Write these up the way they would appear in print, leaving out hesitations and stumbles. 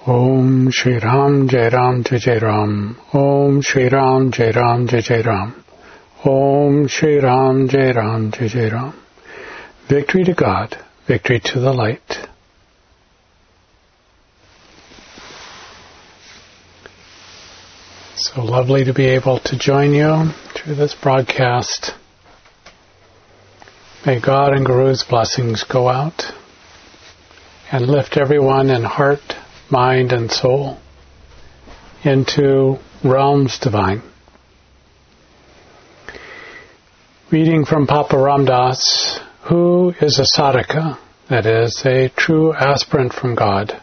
Om Shri Ram Jai Ram Jai Jai Ram. Om Shri Ram Jai Ram Jai Jai Ram. Om Shri Ram Jai Ram Jai Jai Ram. Victory to God, victory to the light. So lovely to be able to join you through this broadcast. May God and Guru's blessings go out and lift everyone in heart, mind, and soul into realms divine. Reading from Papa Ram Dass, who is a sadhaka, that is, a true aspirant from God.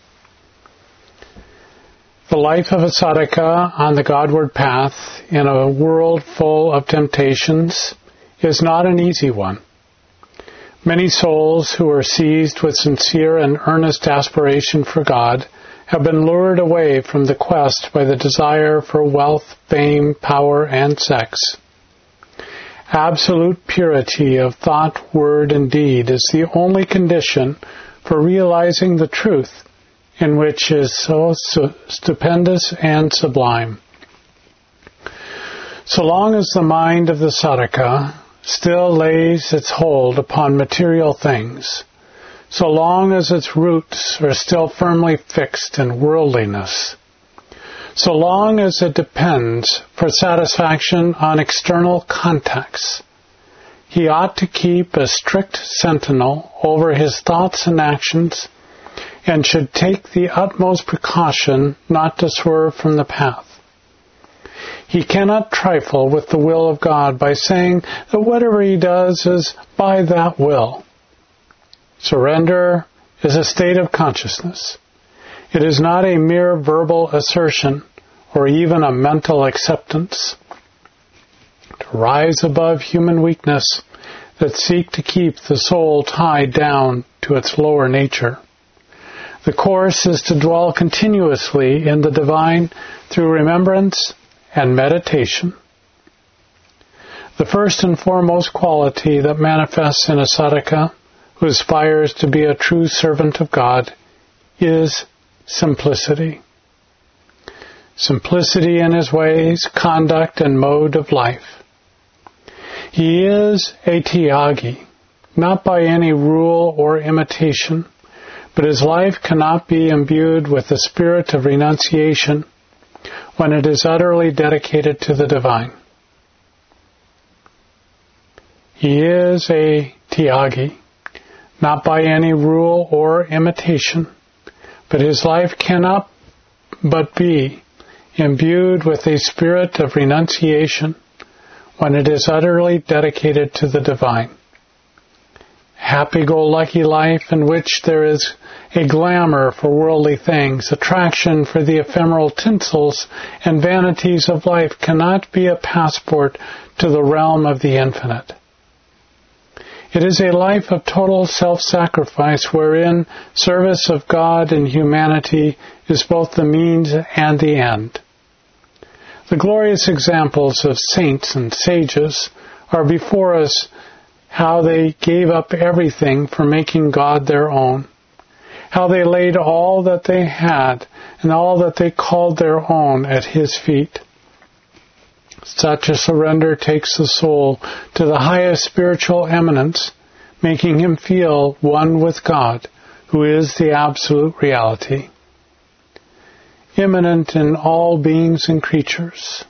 The life of a sadhaka on the Godward path in a world full of temptations is not an easy one. Many souls who are seized with sincere and earnest aspiration for God have been lured away from the quest by the desire for wealth, fame, power, and sex. Absolute purity of thought, word, and deed is the only condition for realizing the truth in which is so stupendous and sublime. So long as the mind of the sadhaka still lays its hold upon material things, so long as its roots are still firmly fixed in worldliness, so long as it depends for satisfaction on external contacts, he ought to keep a strict sentinel over his thoughts and actions and should take the utmost precaution not to swerve from the path. He cannot trifle with the will of God by saying that whatever he does is by that will. Surrender is a state of consciousness. It is not a mere verbal assertion or even a mental acceptance. To rise above human weakness that seek to keep the soul tied down to its lower nature. The course is to dwell continuously in the divine through remembrance and meditation. The first and foremost quality that manifests in a sadhaka who aspires to be a true servant of God is simplicity. Simplicity in his ways, conduct, and mode of life. He is a tyagi, not by any rule or imitation, but his life cannot be imbued with the spirit of renunciation when it is utterly dedicated to the divine. He is a tyagi, not by any rule or imitation, but his life cannot but be imbued with a spirit of renunciation when it is utterly dedicated to the divine. Happy-go-lucky life in which there is a glamour for worldly things, attraction for the ephemeral tinsels and vanities of life cannot be a passport to the realm of the infinite. It is a life of total self-sacrifice wherein service of God and humanity is both the means and the end. The glorious examples of saints and sages are before us, how they gave up everything for making God their own, how they laid all that they had and all that they called their own at his feet. Such a surrender takes the soul to the highest spiritual eminence, making him feel one with God, who is the absolute reality, immanent in all beings and creatures.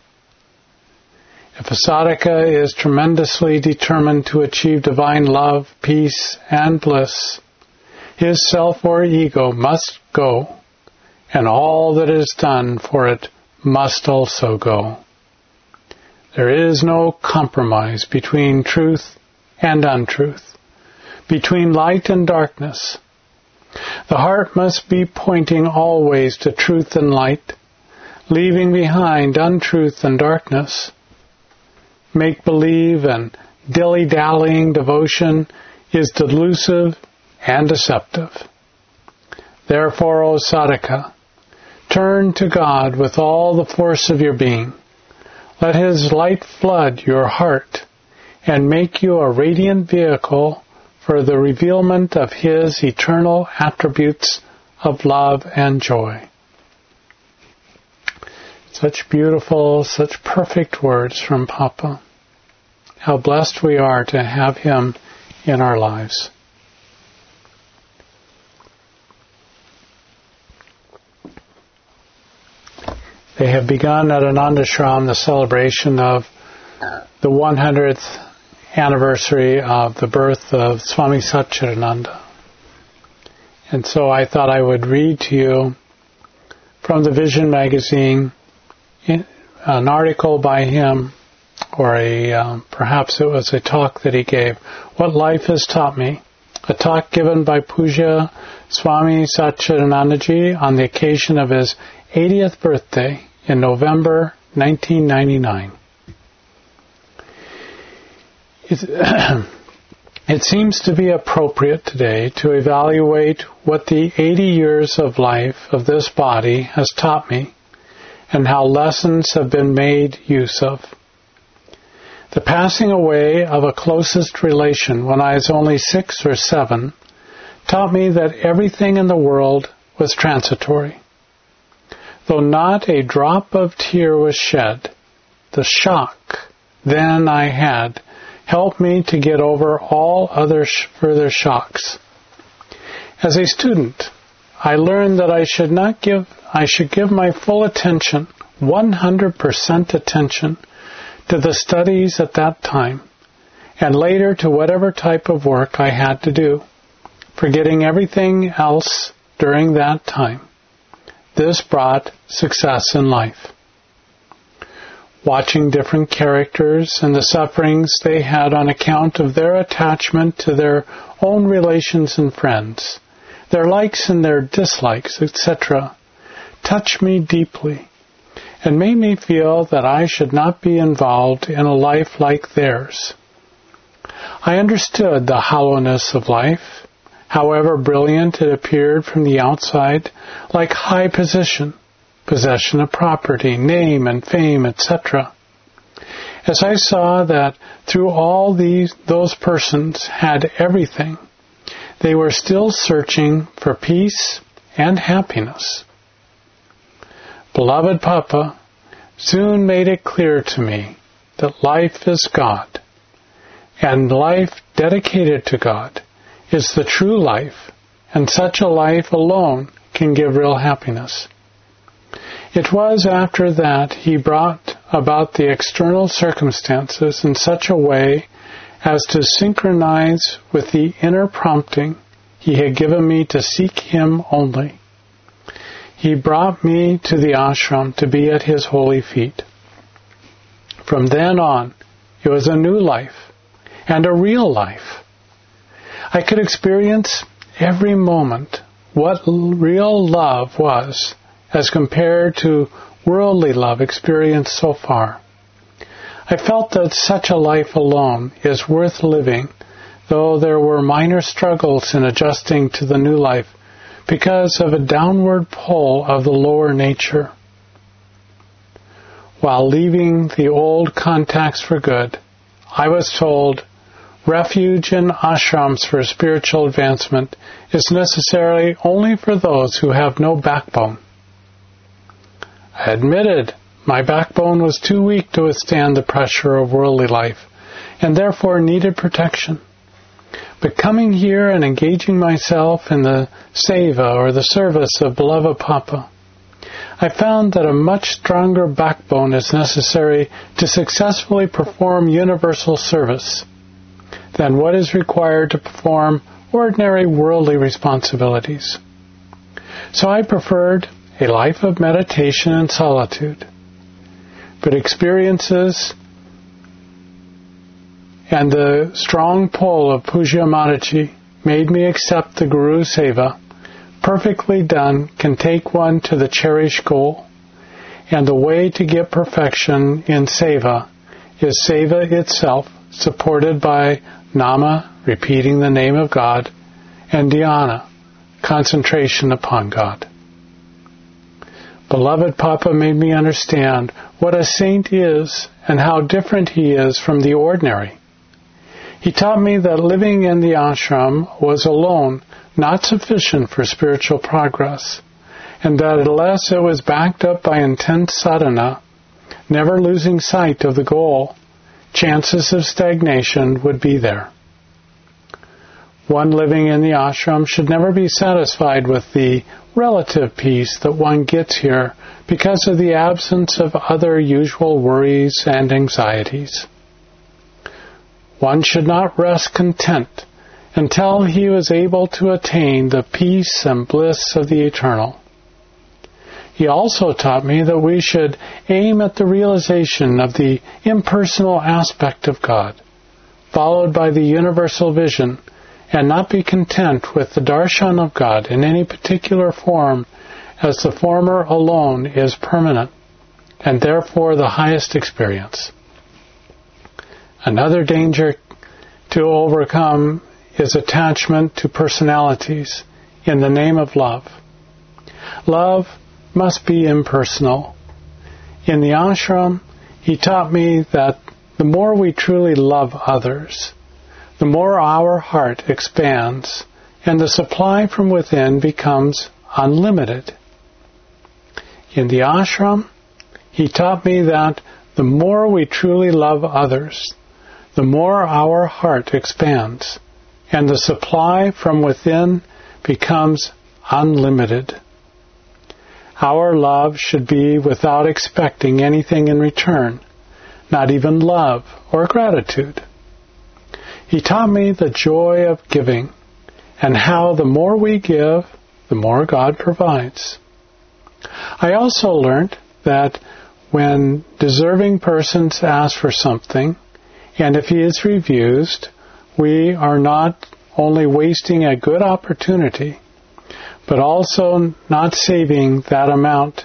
If a sadhaka is tremendously determined to achieve divine love, peace, and bliss, his self or ego must go, and all that is done for it must also go. There is no compromise between truth and untruth, between light and darkness. The heart must be pointing always to truth and light, leaving behind untruth and darkness. Make-believe and dilly-dallying devotion is delusive and deceptive. Therefore, O sadhaka, turn to God with all the force of your being. Let his light flood your heart and make you a radiant vehicle for the revealment of his eternal attributes of love and joy. Such beautiful, such perfect words from Papa. How blessed we are to have him in our lives. They have begun at Anandashram the celebration of the 100th anniversary of the birth of Swami Satchidananda. And so I thought I would read to you from the Vision magazine an article by him, or perhaps it was a talk that he gave, What Life Has Taught Me, a talk given by Puja Swami Satchidanandaji on the occasion of his 80th birthday in November 1999. It seems to be appropriate today to evaluate what the 80 years of life of this body has taught me and how lessons have been made use of. The passing away of a closest relation when I was only 6 or 7 taught me that everything in the world was transitory. Though not a drop of tear was shed, the shock then I had helped me to get over all other further shocks. As a student, I learned that I should give my full attention, 100% attention, to the studies at that time, and later to whatever type of work I had to do, forgetting everything else during that time. This brought success in life. Watching different characters and the sufferings they had on account of their attachment to their own relations and friends, their likes and their dislikes, etc., touched me deeply and made me feel that I should not be involved in a life like theirs. I understood the hollowness of life, however brilliant it appeared from the outside, like high possession of property, name and fame, etc. As I saw that through all those persons had everything, they were still searching for peace and happiness. Beloved Papa soon made it clear to me that life is God, and life dedicated to God is the true life, and such a life alone can give real happiness. It was after that he brought about the external circumstances in such a way as to synchronize with the inner prompting he had given me to seek him only. He brought me to the ashram to be at his holy feet. From then on, it was a new life, and a real life. I could experience every moment what real love was as compared to worldly love experienced so far. I felt that such a life alone is worth living, though there were minor struggles in adjusting to the new life because of a downward pull of the lower nature. While leaving the old contacts for good, I was told refuge in ashrams for spiritual advancement is necessary only for those who have no backbone. I admitted my backbone was too weak to withstand the pressure of worldly life, and therefore needed protection. But coming here and engaging myself in the seva, or the service of beloved Papa, I found that a much stronger backbone is necessary to successfully perform universal service than what is required to perform ordinary worldly responsibilities. So I preferred a life of meditation and solitude. But experiences and the strong pull of Pujya Mataji made me accept the Guru Seva. Perfectly done can take one to the cherished goal, and the way to get perfection in Seva is Seva itself, supported by Nama, repeating the name of God, and Dhyana, concentration upon God. Beloved Papa made me understand what a saint is and how different he is from the ordinary. He taught me that living in the ashram was alone not sufficient for spiritual progress, and that unless it was backed up by intense sadhana, never losing sight of the goal, chances of stagnation would be there. One living in the ashram should never be satisfied with the relative peace that one gets here because of the absence of other usual worries and anxieties. One should not rest content until he was able to attain the peace and bliss of the eternal. He also taught me that we should aim at the realization of the impersonal aspect of God, followed by the universal vision, and not be content with the darshan of God in any particular form, as the former alone is permanent, and therefore the highest experience. Another danger to overcome is attachment to personalities in the name of love. Love must be impersonal. In the ashram, he taught me that the more we truly love others, the more our heart expands and the supply from within becomes unlimited. In the ashram, he taught me that the more we truly love others, the more our heart expands and the supply from within becomes unlimited. Our love should be without expecting anything in return, not even love or gratitude. He taught me the joy of giving and how the more we give, the more God provides. I also learned that when deserving persons ask for something, and if he is refused, we are not only wasting a good opportunity, but also not saving that amount,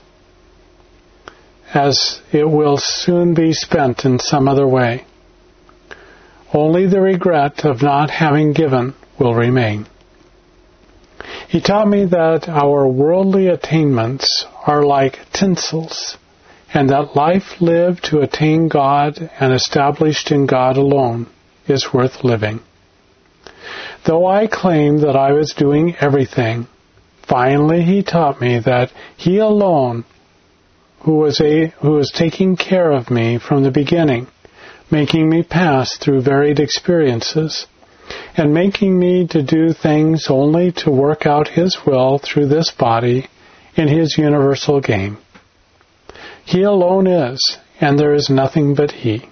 as it will soon be spent in some other way. Only the regret of not having given will remain. He taught me that our worldly attainments are like tinsels, and that life lived to attain God and established in God alone is worth living. Though I claimed that I was doing everything, finally he taught me that he alone, who was taking care of me from the beginning, making me pass through varied experiences, and making me to do things only to work out his will through this body in his universal game. He alone is, and there is nothing but he.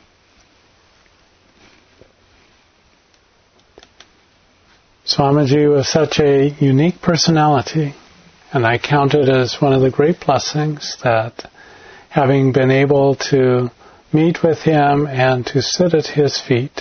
Swamiji was such a unique personality, and I count it as one of the great blessings that having been able to meet with him and to sit at his feet.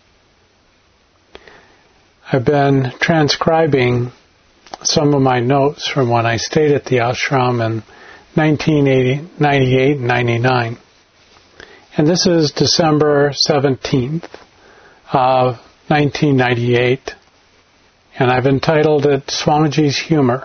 I've been transcribing some of my notes from when I stayed at the ashram in 1998 and 99. And this is December 17th of 1998. And I've entitled it Swamiji's Humor.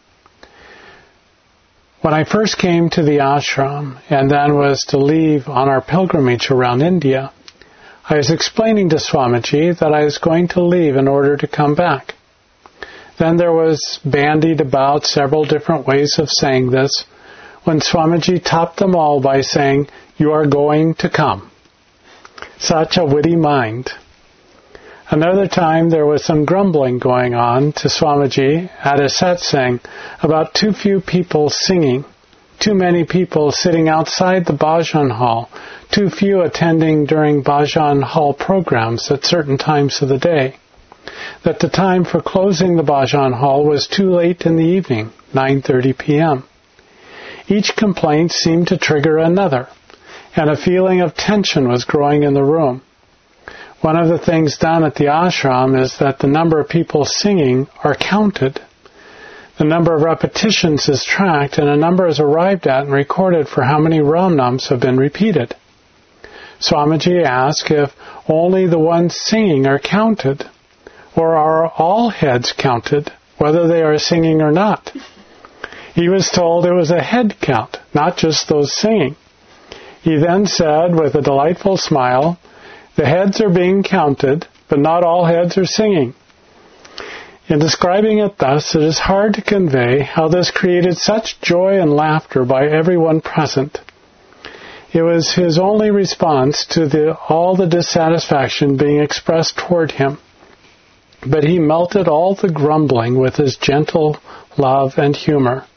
When I first came to the ashram and then was to leave on our pilgrimage around India, I was explaining to Swamiji that I was going to leave in order to come back. Then there was bandied about several different ways of saying this, when Swamiji topped them all by saying, "You are going to come." Such a witty mind. Another time there was some grumbling going on to Swamiji at a satsang about too few people singing, too many people sitting outside the bhajan hall, too few attending during bhajan hall programs at certain times of the day, that the time for closing the bhajan hall was too late in the evening, 9:30 p.m. Each complaint seemed to trigger another, and a feeling of tension was growing in the room. One of the things done at the ashram is that the number of people singing are counted. The number of repetitions is tracked, and a number is arrived at and recorded for how many Ramnams have been repeated. Swamiji asked if only the ones singing are counted, or are all heads counted, whether they are singing or not. He was told it was a head count, not just those singing. He then said with a delightful smile, "The heads are being counted, but not all heads are singing." In describing it thus, it is hard to convey how this created such joy and laughter by everyone present. It was his only response to all the dissatisfaction being expressed toward him. But he melted all the grumbling with his gentle love and humor.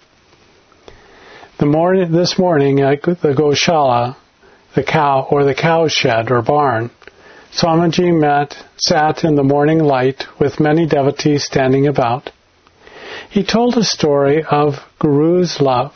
This morning at the Goshala, the cow shed or barn, Swamiji sat in the morning light with many devotees standing about. He told a story of Guru's love.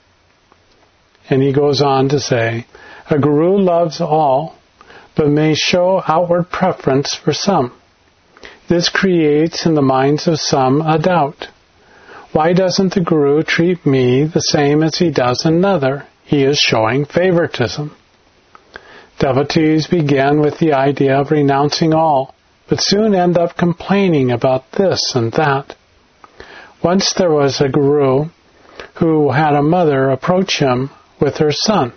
And he goes on to say, a Guru loves all, but may show outward preference for some. This creates in the minds of some a doubt. Why doesn't the Guru treat me the same as he does another? He is showing favoritism. Devotees begin with the idea of renouncing all, but soon end up complaining about this and that. Once there was a Guru who had a mother approach him with her son.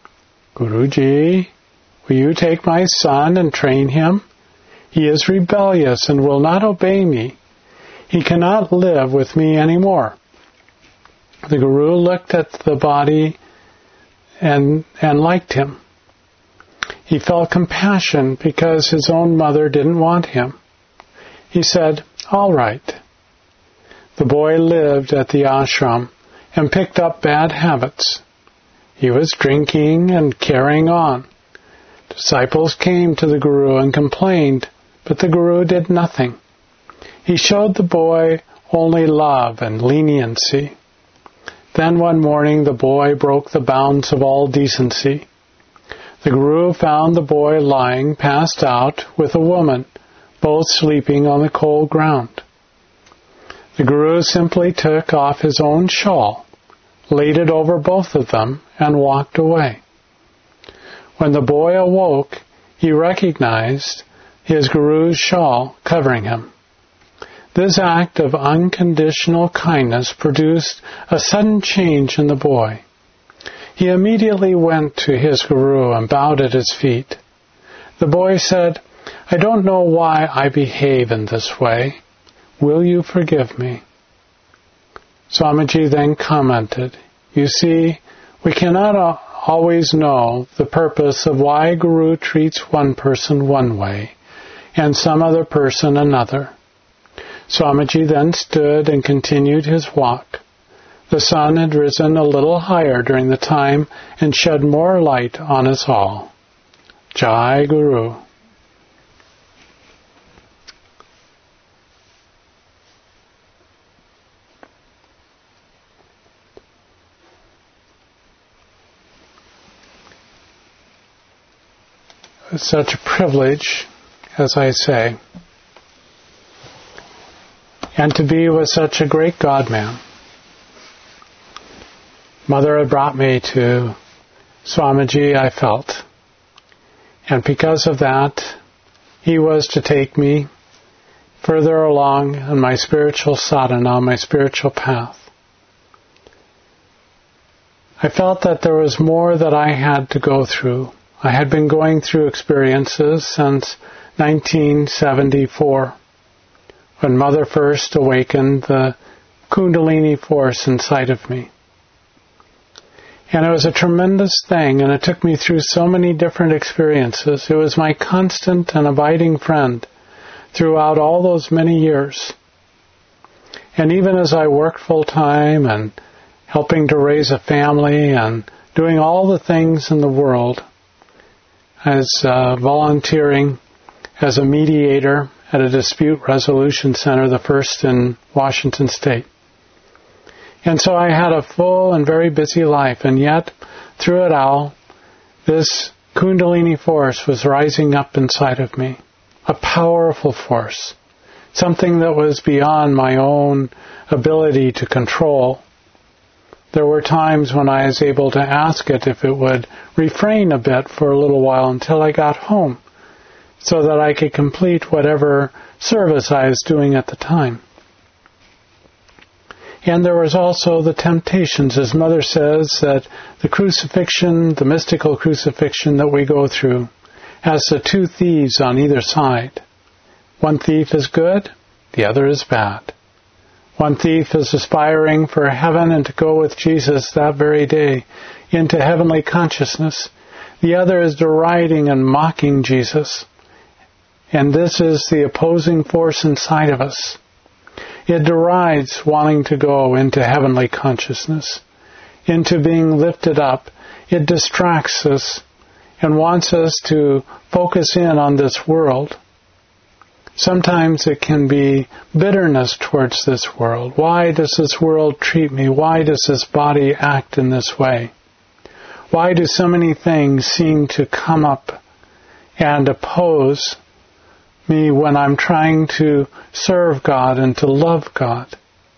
Guruji, will you take my son and train him? He is rebellious and will not obey me. He cannot live with me anymore. The Guru looked at the body and liked him. He felt compassion because his own mother didn't want him. He said, all right. The boy lived at the ashram and picked up bad habits. He was drinking and carrying on. Disciples came to the Guru and complained, but the Guru did nothing. He showed the boy only love and leniency. Then one morning the boy broke the bounds of all decency. The Guru found the boy lying passed out with a woman, both sleeping on the cold ground. The Guru simply took off his own shawl, laid it over both of them, and walked away. When the boy awoke, he recognized his Guru's shawl covering him. This act of unconditional kindness produced a sudden change in the boy. He immediately went to his Guru and bowed at his feet. The boy said, I don't know why I behave in this way. Will you forgive me? Swamiji then commented, you see, we cannot always know the purpose of why Guru treats one person one way and some other person another. Swamiji then stood and continued his walk. The sun had risen a little higher during the time and shed more light on us all. Jai Guru. It's such a privilege, as I say, and to be with such a great God-man. Mother had brought me to Swamiji, I felt. And because of that, he was to take me further along in my spiritual sadhana, my spiritual path. I felt that there was more that I had to go through. I had been going through experiences since 1974, when Mother first awakened the Kundalini force inside of me. And it was a tremendous thing, and it took me through so many different experiences. It was my constant and abiding friend throughout all those many years. And even as I worked full-time and helping to raise a family and doing all the things in the world, as volunteering as a mediator at a dispute resolution center, the first in Washington State. And so I had a full and very busy life, and yet, through it all, this Kundalini force was rising up inside of me. A powerful force. Something that was beyond my own ability to control. There were times when I was able to ask it if it would refrain a bit for a little while until I got home, so that I could complete whatever service I was doing at the time. And there was also the temptations, as Mother says, that the crucifixion, the mystical crucifixion that we go through, has the two thieves on either side. One thief is good, the other is bad. One thief is aspiring for heaven and to go with Jesus that very day into heavenly consciousness. The other is deriding and mocking Jesus. And this is the opposing force inside of us. It derides wanting to go into heavenly consciousness, into being lifted up. It distracts us and wants us to focus in on this world. Sometimes it can be bitterness towards this world. Why does this world treat me? Why does this body act in this way? Why do so many things seem to come up and oppose me when I'm trying to serve God and to love God?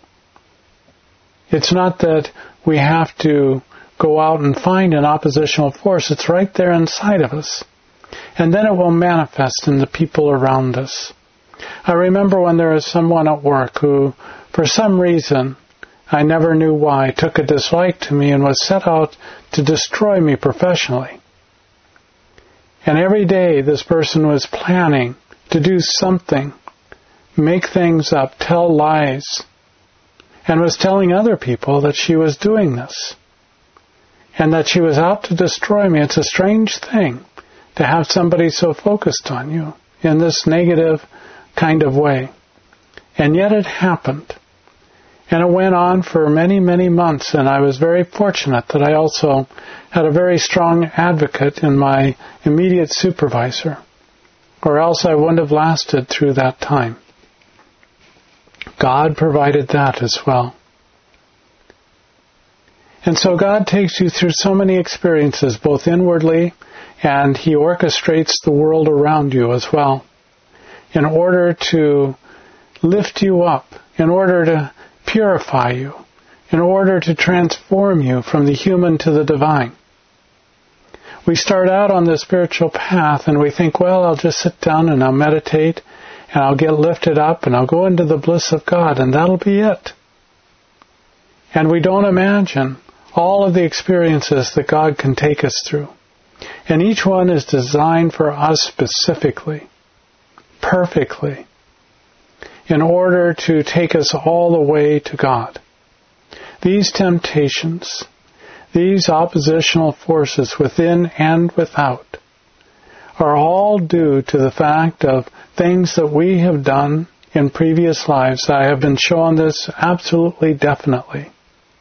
It's not that we have to go out and find an oppositional force. It's right there inside of us. And then it will manifest in the people around us. I remember when there was someone at work who, for some reason, I never knew why, took a dislike to me and was set out to destroy me professionally. And every day this person was planning to do something, make things up, tell lies, and was telling other people that she was doing this and that she was out to destroy me. It's a strange thing to have somebody so focused on you in this negative kind of way. And yet it happened. And it went on for many, many months, and I was very fortunate that I also had a very strong advocate in my immediate supervisor, or else I wouldn't have lasted through that time. God provided that as well. And so God takes you through so many experiences, both inwardly, and He orchestrates the world around you as well, in order to lift you up, in order to purify you, in order to transform you from the human to the divine. We start out on the spiritual path and we think, well, I'll just sit down and I'll meditate and I'll get lifted up and I'll go into the bliss of God and that'll be it. And we don't imagine all of the experiences that God can take us through. And each one is designed for us specifically, perfectly, in order to take us all the way to God. These temptations, these oppositional forces within and without, are all due to the fact of things that we have done in previous lives. I have been shown this absolutely definitely.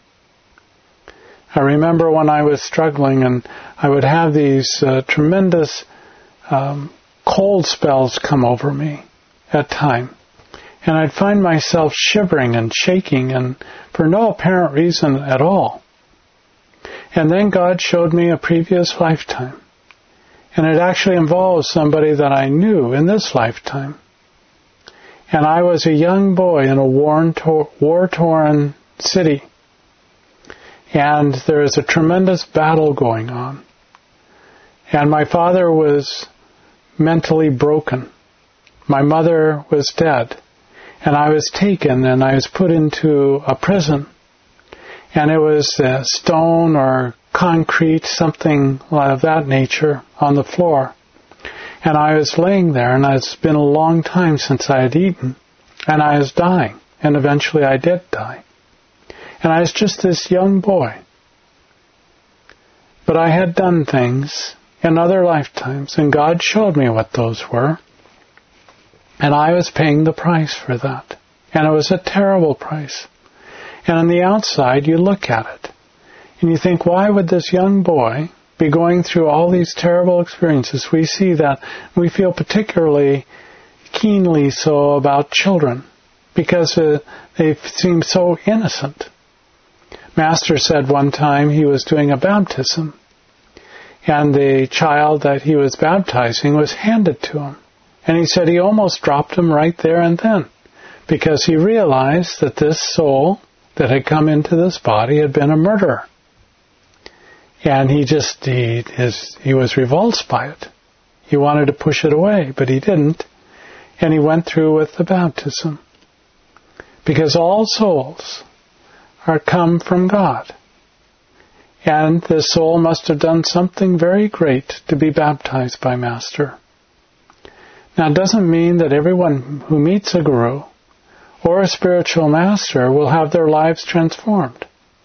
I remember when I was struggling and I would have these tremendous cold spells come over me at times. And I'd find myself shivering and shaking and for no apparent reason at all. And then God showed me a previous lifetime. And it actually involves somebody that I knew in this lifetime. And I was a young boy in a war-torn city. And there is a tremendous battle going on. And my father was mentally broken. My mother was dead. And I was taken and I was put into a prison. And it was stone or concrete, something of that nature, on the floor. And I was laying there, and it's been a long time since I had eaten. And I was dying. And eventually I did die. And I was just this young boy. But I had done things in other lifetimes, and God showed me what those were. And I was paying the price for that. And it was a terrible price. And on the outside, you look at it. And you think, why would this young boy be going through all these terrible experiences? We see that. We feel particularly keenly so about children. Because they seem so innocent. Master said one time he was doing a baptism. And the child that he was baptizing was handed to him. And he said he almost dropped him right there and then, because he realized that this soul that had come into this body had been a murderer. And he was revulsed by it. He wanted to push it away, but he didn't. And he went through with the baptism. Because all souls are come from God. And this soul must have done something very great to be baptized by Master. Now, it doesn't mean that everyone who meets a guru or a spiritual master will have their lives transformed.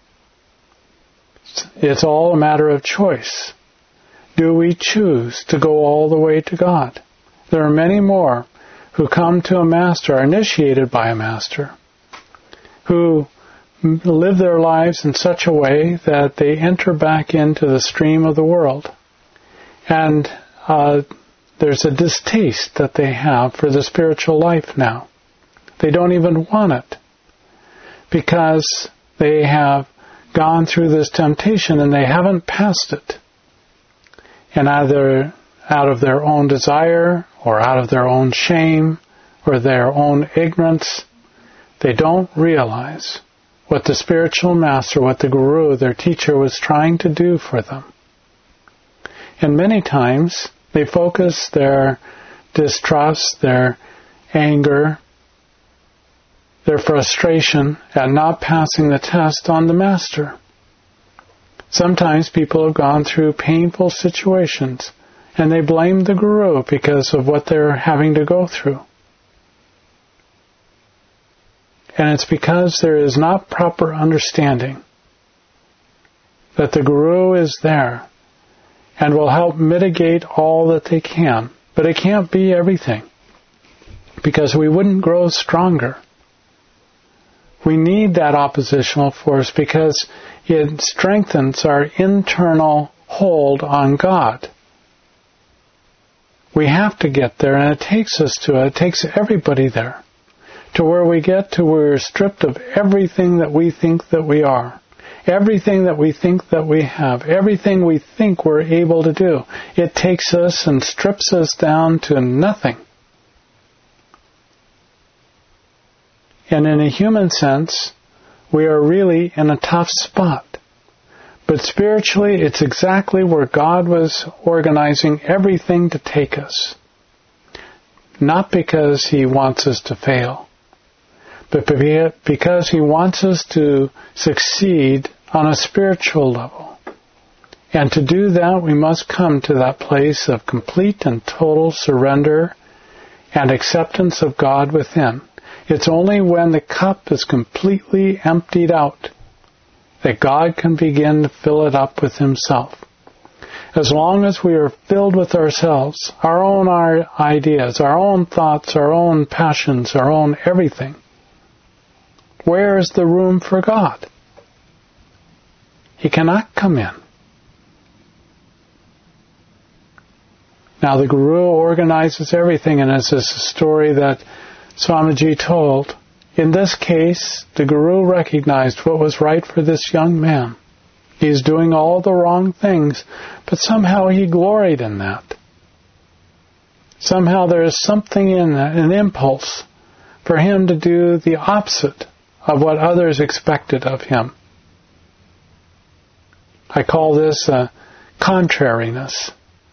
It's all a matter of choice. Do we choose to go all the way to God? There are many more who come to a master, are initiated by a master, who live their lives in such a way that they enter back into the stream of the world. And there's a distaste that they have for the spiritual life now. They don't even want it because they have gone through this temptation and they haven't passed it. And either out of their own desire or out of their own shame or their own ignorance, they don't realize what the spiritual master, what the guru, their teacher, was trying to do for them. And many times they focus their distrust, their anger, their frustration at not passing the test on the master. Sometimes people have gone through painful situations and they blame the guru because of what they're having to go through. And it's because there is not proper understanding that the guru is there and will help mitigate all that they can. But it can't be everything, because we wouldn't grow stronger. We need that oppositional force because it strengthens our internal hold on God. We have to get there, and it takes us to it. It takes everybody there, to where we get to where we're stripped of everything that we think that we are, everything that we think that we have, everything we think we're able to do. It takes us and strips us down to nothing. And in a human sense, we are really in a tough spot. But spiritually, it's exactly where God was organizing everything to take us. Not because He wants us to fail, but because He wants us to succeed on a spiritual level. And to do that, we must come to that place of complete and total surrender and acceptance of God within. It's only when the cup is completely emptied out that God can begin to fill it up with Himself. As long as we are filled with ourselves, our own ideas, our own thoughts, our own passions, our own everything, where is the room for God? He cannot come in. Now the Guru organizes everything, and this is a story that Swamiji told. In this case, the Guru recognized what was right for this young man. He is doing all the wrong things, but somehow he gloried in that. Somehow there is something in that, an impulse for him to do the opposite of what others expected of him. I call this a contrariness.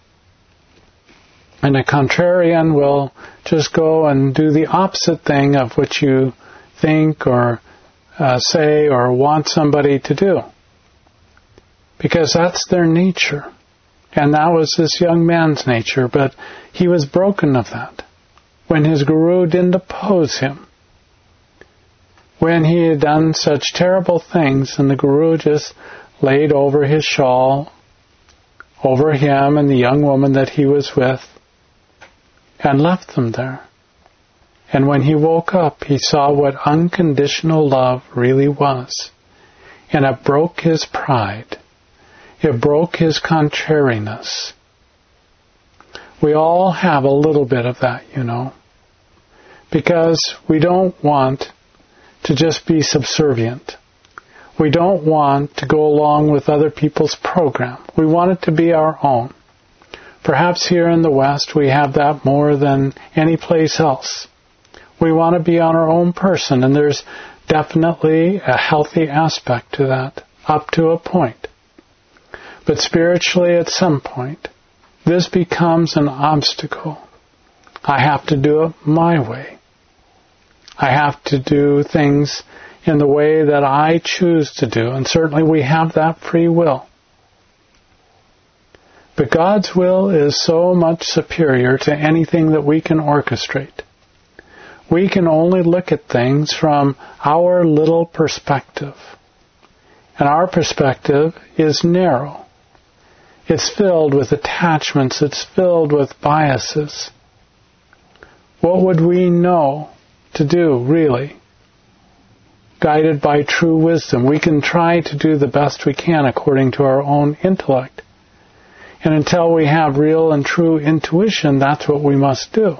And a contrarian will just go and do the opposite thing of what you think or say or want somebody to do. Because that's their nature. And that was this young man's nature, but he was broken of that when his Guru didn't oppose him. When he had done such terrible things, and the Guru just laid over his shawl over him and the young woman that he was with and left them there. And when he woke up, he saw what unconditional love really was. And it broke his pride. It broke his contrariness. We all have a little bit of that, because we don't want to just be subservient. We don't want to go along with other people's program. We want it to be our own. Perhaps here in the West we have that more than any place else. We want to be on our own person, and there's definitely a healthy aspect to that, up to a point. But spiritually, at some point, this becomes an obstacle. I have to do it my way. I have to do things in the way that I choose to do, and certainly we have that free will. But God's will is so much superior to anything that we can orchestrate. We can only look at things from our little perspective. And our perspective is narrow. It's filled with attachments. It's filled with biases. What would we know to do, really? Guided by true wisdom. We can try to do the best we can according to our own intellect. And until we have real and true intuition, that's what we must do.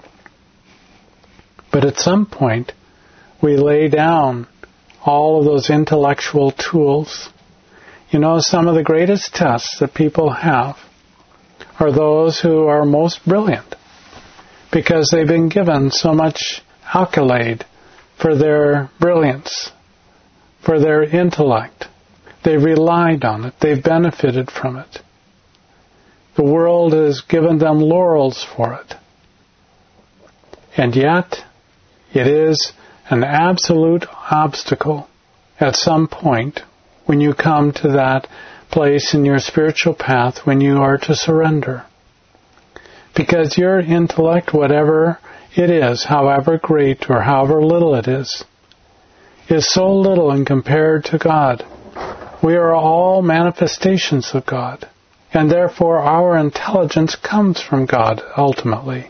But at some point, we lay down all of those intellectual tools. You know, some of the greatest tests that people have are those who are most brilliant, because they've been given so much accolade for their brilliance, for their intellect. They've relied on it. They've benefited from it. The world has given them laurels for it. And yet, it is an absolute obstacle at some point when you come to that place in your spiritual path when you are to surrender. Because your intellect, whatever it is, however great or however little it is so little in compared to God. We are all manifestations of God, and therefore our intelligence comes from God ultimately.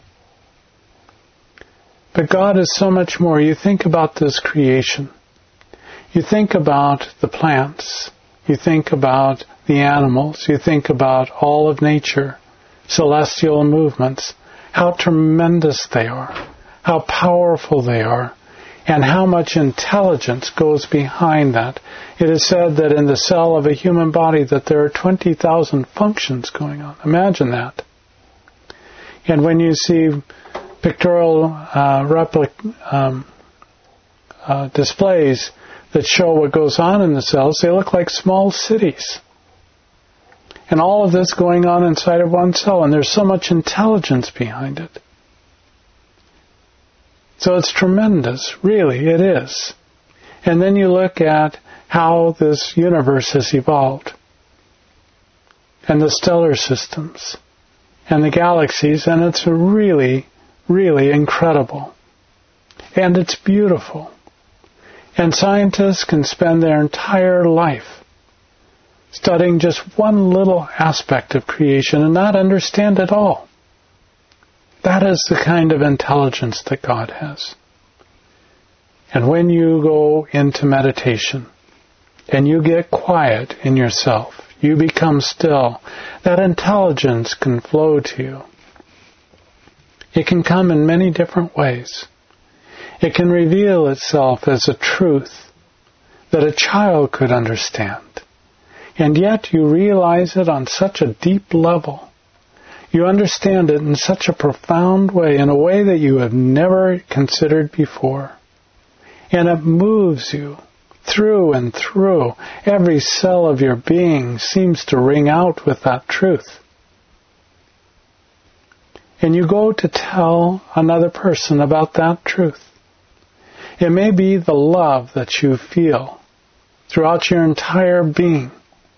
But God is so much more. You think about this creation. You think about the plants. You think about the animals. You think about all of nature, celestial movements, how tremendous they are, how powerful they are, and how much intelligence goes behind that. It is said that in the cell of a human body that there are 20,000 functions going on. Imagine that. And when you see pictorial displays that show what goes on in the cells, they look like small cities. And all of this going on inside of one cell, and there's so much intelligence behind it. So it's tremendous, really, it is. And then you look at how this universe has evolved, and the stellar systems, and the galaxies, and it's really, really incredible. And it's beautiful. And scientists can spend their entire life studying just one little aspect of creation and not understand it all. That is the kind of intelligence that God has. And when you go into meditation and you get quiet in yourself, you become still, that intelligence can flow to you. It can come in many different ways. It can reveal itself as a truth that a child could understand. And yet you realize it on such a deep level. You understand it in such a profound way, in a way that you have never considered before. And it moves you through and through. Every cell of your being seems to ring out with that truth. And you go to tell another person about that truth. It may be the love that you feel throughout your entire being.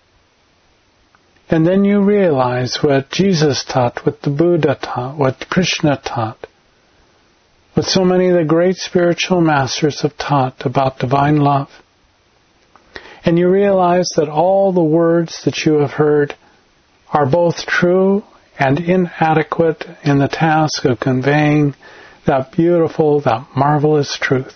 And then you realize what Jesus taught, what the Buddha taught, what Krishna taught, what so many of the great spiritual masters have taught about divine love. And you realize that all the words that you have heard are both true and inadequate in the task of conveying that beautiful, that marvelous truth.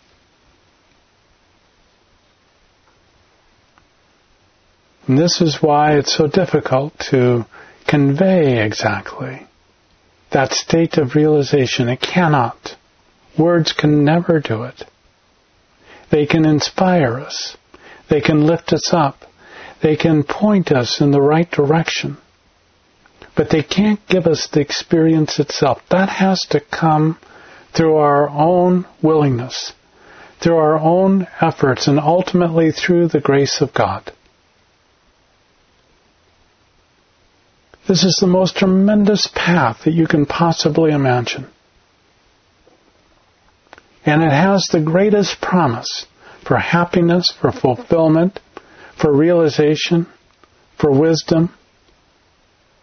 And this is why it's so difficult to convey exactly that state of realization. It cannot. Words can never do it. They can inspire us. They can lift us up. They can point us in the right direction. But they can't give us the experience itself. That has to come through our own willingness, through our own efforts, and ultimately through the grace of God. This is the most tremendous path that you can possibly imagine. And it has the greatest promise for happiness, for fulfillment, for realization, for wisdom.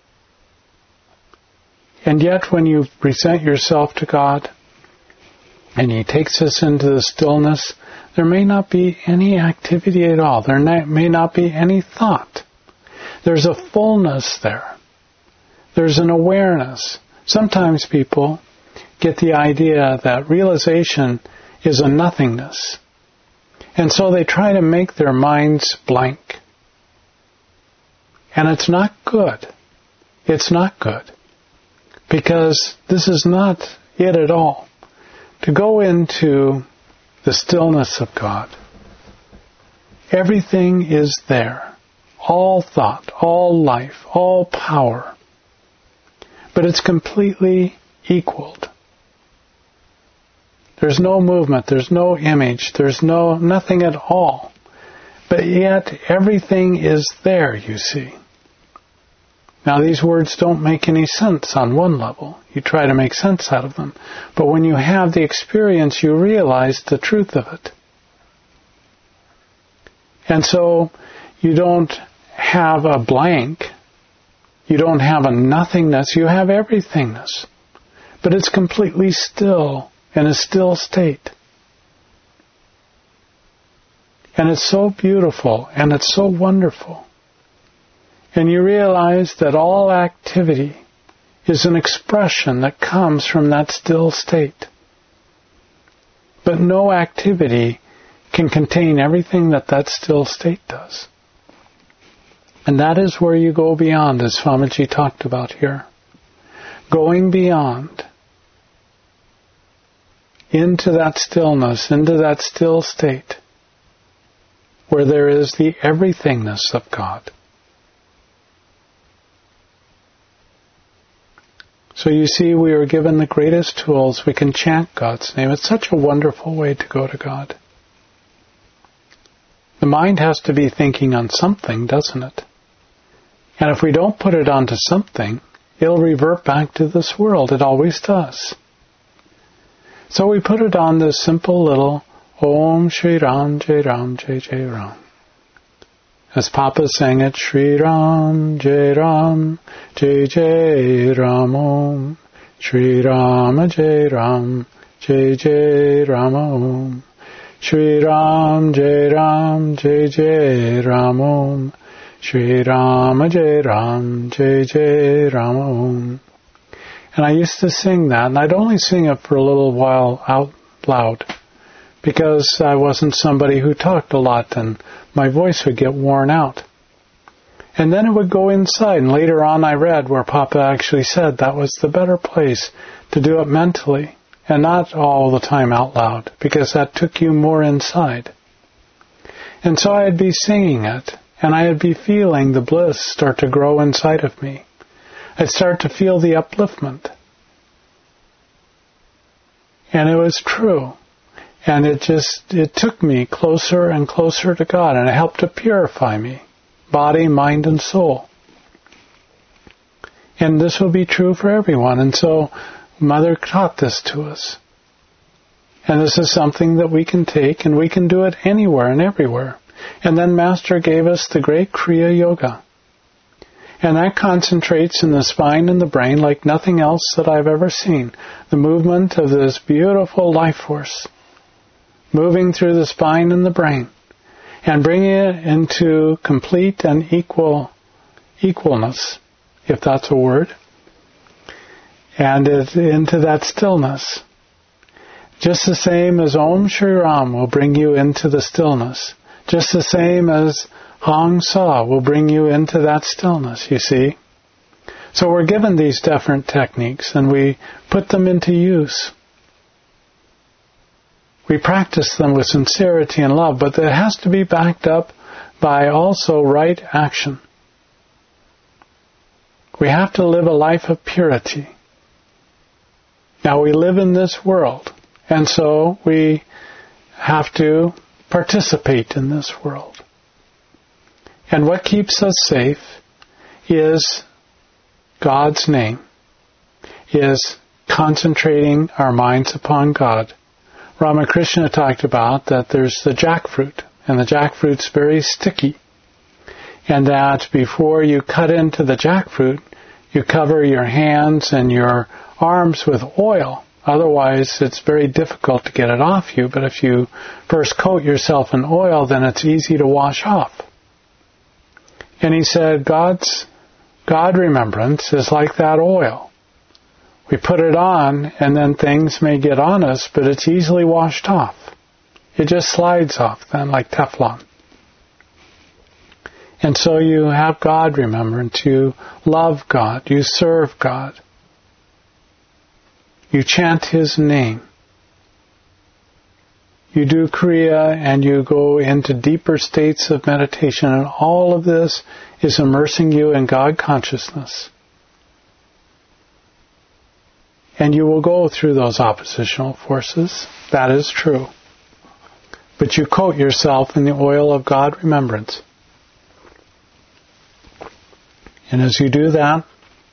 And yet when you present yourself to God and he takes us into the stillness, there may not be any activity at all. There may not be any thought. There's a fullness there. There's an awareness. Sometimes people get the idea that realization is a nothingness. And so they try to make their minds blank. And it's not good. It's not good. Because this is not it at all. To go into the stillness of God, everything is there. All thought, all life, all power. But it's completely equaled. There's no movement, there's no image, there's nothing at all. But yet everything is there, you see. Now these words don't make any sense on one level. You try to make sense out of them. But when you have the experience, you realize the truth of it. And so you don't have a blank. You don't have a nothingness. You have everythingness. But it's completely still, in a still state. And it's so beautiful, and it's so wonderful. And you realize that all activity is an expression that comes from that still state. But no activity can contain everything that still state does. And that is where you go beyond, as Swamiji talked about here. Going beyond into that stillness, into that still state, where there is the everythingness of God. So you see, we are given the greatest tools. We can chant God's name. It's such a wonderful way to go to God. The mind has to be thinking on something, doesn't it? And if we don't put it onto something, it'll revert back to this world. It always does. So we put it on this simple little Om Shri Ram Jai Ram Jai Jai Ram. As Papa sang it, Shri Ram Jai Ram Jai Jai Ram Om. Shri Ram Jai Ram Jai Jai Ram Om. Shri Ram Jai Ram Jai Jai Ram Om. Shri Ram Jai Ram Jai Jai Ram Om. And I used to sing that, and I'd only sing it for a little while out loud, because I wasn't somebody who talked a lot, and my voice would get worn out. And then it would go inside, and later on I read where Papa actually said that was the better place to do it mentally, and not all the time out loud, because that took you more inside. And so I'd be singing it, and I'd be feeling the bliss start to grow inside of me. I'd start to feel the upliftment. And it was true. And it took me closer and closer to God, and it helped to purify me, body, mind, and soul. And this will be true for everyone. And so Mother taught this to us. And this is something that we can take, and we can do it anywhere and everywhere. And then Master gave us the great Kriya Yoga. And that concentrates in the spine and the brain like nothing else that I've ever seen. The movement of this beautiful life force moving through the spine and the brain, and bringing it into complete and equalness, if that's a word, and into that stillness. Just the same as Om Shri Ram will bring you into the stillness. Just the same as Hong Sa will bring you into that stillness, you see. So we're given these different techniques, and we put them into use. We practice them with sincerity and love, but it has to be backed up by also right action. We have to live a life of purity. Now, we live in this world, and so we have to participate in this world. And what keeps us safe is God's name, is concentrating our minds upon God. Ramakrishna talked about that there's the jackfruit, and the jackfruit's very sticky, and that before you cut into the jackfruit, you cover your hands and your arms with oil Otherwise, it's very difficult to get it off you. But if you first coat yourself in oil, then it's easy to wash off. And he said, God remembrance is like that oil. We put it on, and then things may get on us, but it's easily washed off. It just slides off then, like Teflon. And so you have God remembrance. You love God. You serve God. You chant His name. You do Kriya and you go into deeper states of meditation, and all of this is immersing you in God consciousness. And you will go through those oppositional forces. That is true. But you coat yourself in the oil of God remembrance. And as you do that,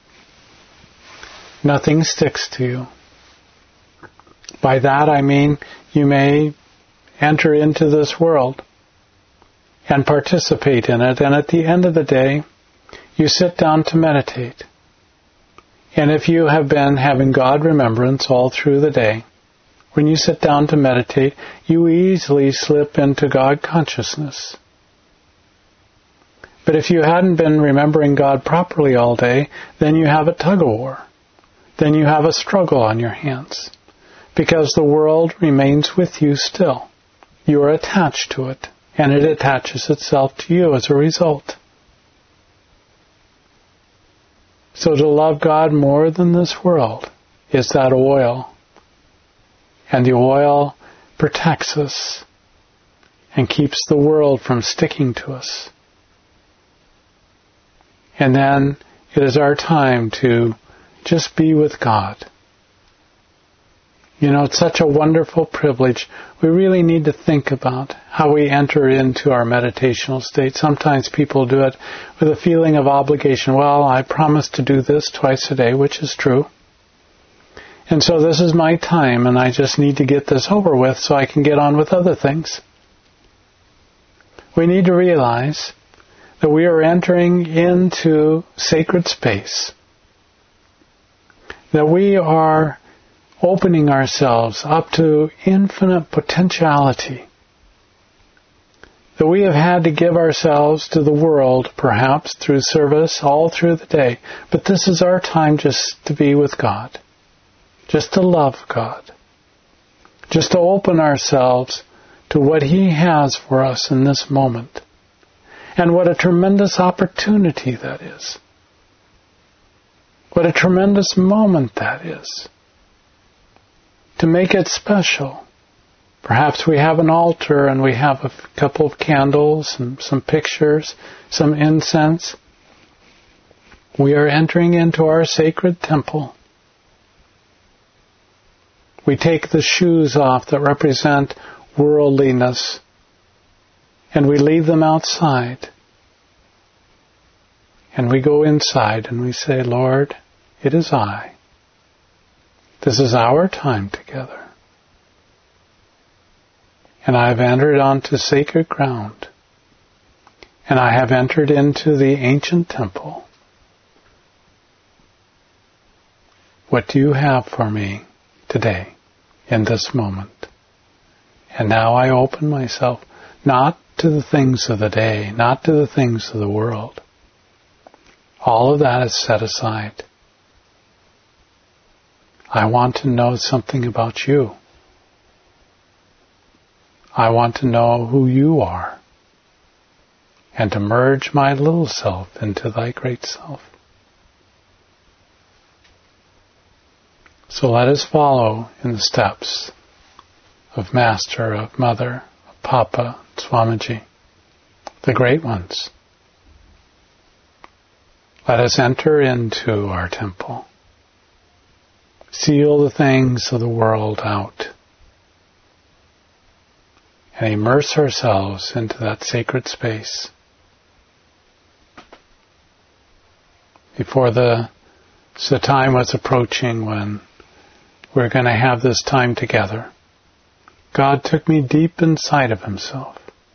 nothing sticks to you. By that I mean you may enter into this world and participate in it, and at the end of the day, you sit down to meditate. And if you have been having God remembrance all through the day, when you sit down to meditate, you easily slip into God consciousness. But if you hadn't been remembering God properly all day, then you have a tug-of-war. Then you have a struggle on your hands. Because the world remains with you still. You are attached to it, and it attaches itself to you as a result. So to love God more than this world is that oil. And the oil protects us and keeps the world from sticking to us. And then it is our time to just be with God. You know, it's such a wonderful privilege. We really need to think about how we enter into our meditational state. Sometimes people do it with a feeling of obligation. Well, I promised to do this twice a day, which is true. And so this is my time, and I just need to get this over with so I can get on with other things. We need to realize that we are entering into sacred space. That we are opening ourselves up to infinite potentiality. That we have had to give ourselves to the world, perhaps through service, all through the day. But this is our time just to be with God. Just to love God. Just to open ourselves to what He has for us in this moment. And what a tremendous opportunity that is. What a tremendous moment that is. To make it special. Perhaps we have an altar and we have a couple of candles and some pictures, some incense. We are entering into our sacred temple. We take the shoes off that represent worldliness and we leave them outside. And we go inside and we say, Lord, it is I. This is our time together. And I have entered onto sacred ground. And I have entered into the ancient temple. What do you have for me today, in this moment? And now I open myself, not to the things of the day, not to the things of the world. All of that is set aside. I want to know something about you. I want to know who you are, and to merge my little self into thy great self. So let us follow in the steps of Master, of Mother, of Papa, Swamiji, the great ones. Let us enter into our temple. Seal the things of the world out. And immerse ourselves into that sacred space. Before the time was approaching when we're going to have this time together, God took me deep inside of Himself.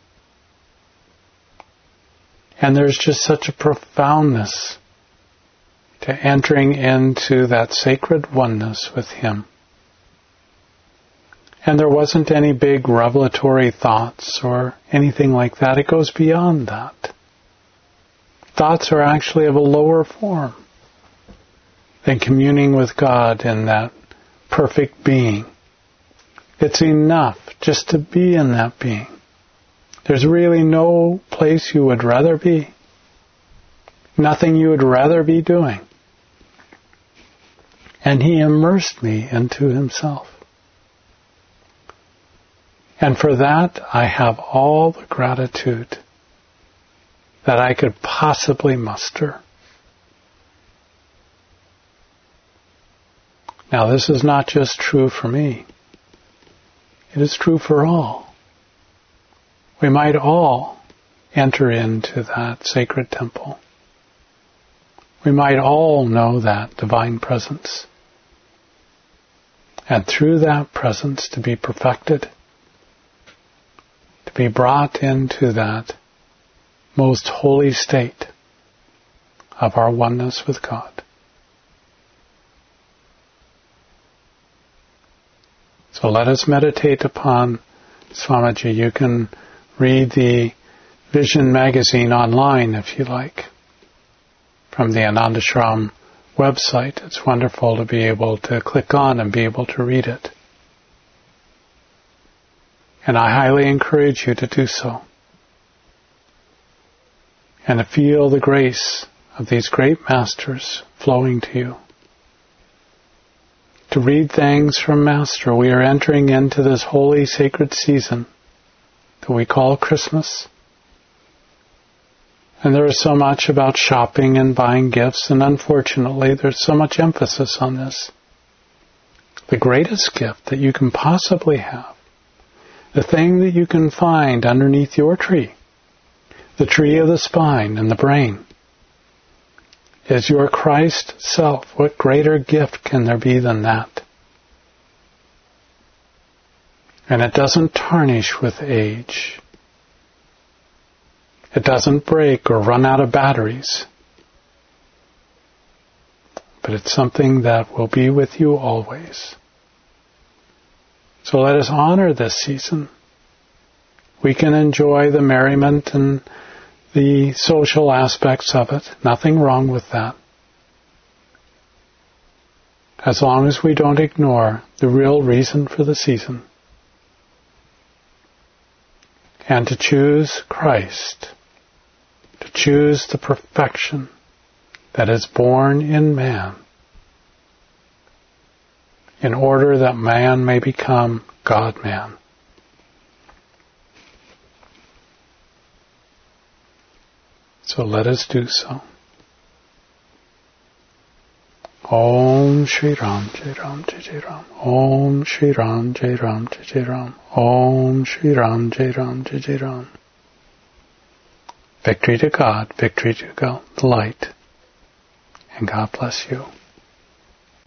And there's just such a profoundness to entering into that sacred oneness with Him. And there wasn't any big revelatory thoughts or anything like that. It goes beyond that. Thoughts are actually of a lower form than communing with God in that perfect being. It's enough just to be in that being. There's really no place you would rather be. Nothing you would rather be doing. And He immersed me into Himself. And for that, I have all the gratitude that I could possibly muster. Now, this is not just true for me. It is true for all. We might all enter into that sacred temple. We might all know that divine presence. And through that presence to be perfected, to be brought into that most holy state of our oneness with God. So let us meditate upon Swamiji. You can read the Vision magazine online if you like, from the Anandashram website. It's wonderful to be able to click on and be able to read it. And I highly encourage you to do so. And to feel the grace of these great masters flowing to you. To read things from Master. We are entering into this holy sacred season that we call Christmas. And there is so much about shopping and buying gifts, and unfortunately there's so much emphasis on this. The greatest gift that you can possibly have, the thing that you can find underneath your tree, the tree of the spine and the brain, is your Christ self. What greater gift can there be than that? And it doesn't tarnish with age. It doesn't break or run out of batteries. But it's something that will be with you always. So let us honor this season. We can enjoy the merriment and the social aspects of it. Nothing wrong with that. As long as we don't ignore the real reason for the season. And to choose Christ. To choose the perfection that is born in man. In order that man may become God-man. So let us do so. Om Shri Ram Jai Ram Jai Jai Ram. Om Shri Ram Jai Ram Jai Jai Ram. Om Shri Ram Jai Ram Jai Jai Ram. Victory to God, victory to God, the light. And God bless you.